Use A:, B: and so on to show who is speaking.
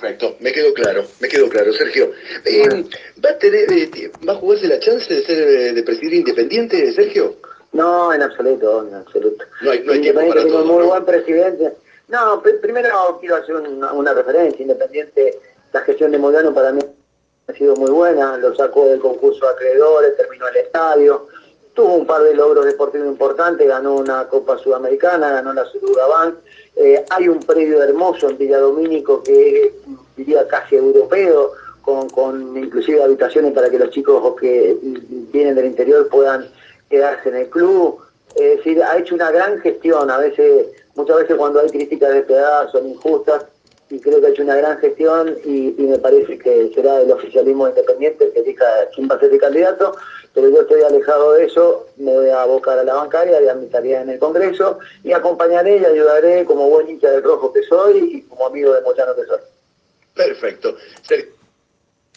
A: Perfecto, me quedó claro, Sergio.
B: Bueno,
A: ¿Va a jugarse la chance de ser de presidir Independiente, Sergio?
B: no, en absoluto, en absoluto.
A: No hay tiempo
B: Independiente
A: para
B: tiene un
A: todo,
B: muy
A: ¿no?
B: buen presidente. No, primero quiero hacer una referencia. Independiente, la gestión de Moyano para mí ha sido muy buena. Lo sacó del concurso de acreedores, terminó el estadio. Tuvo un par de logros deportivos importantes, ganó una Copa Sudamericana, ganó la Sudabank. Hay un predio hermoso en Villa Domínico que diría casi europeo, con inclusive habitaciones para que los chicos que vienen del interior puedan quedarse en el club. Es decir, ha hecho una gran gestión. Muchas veces cuando hay críticas despiadadas son injustas, y creo que ha hecho una gran gestión y me parece que será el oficialismo independiente el que elija quién va a ser el candidato, pero yo estoy alejado de eso, me voy a abocar a la bancaria y a mi tarea en el Congreso y acompañaré y ayudaré como buen hincha del rojo que soy y como amigo de Moyano que soy.
A: Perfecto. Sergio.